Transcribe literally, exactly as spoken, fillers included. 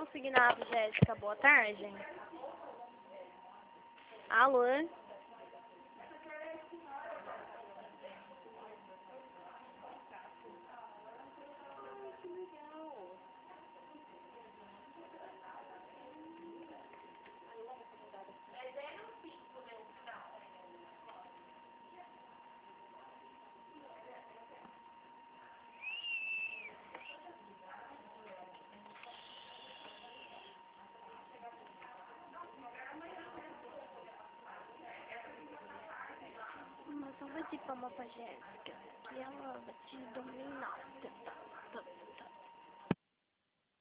consignado, Jéssica. Boa tarde. Alô? Mas eu vou pedir palma pra Jéssica, que ela vai te dominar.